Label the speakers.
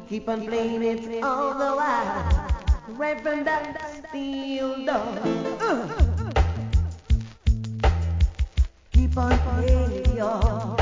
Speaker 1: Keep on playing it all the while, right from that steel door. Keep on playing it, y'all.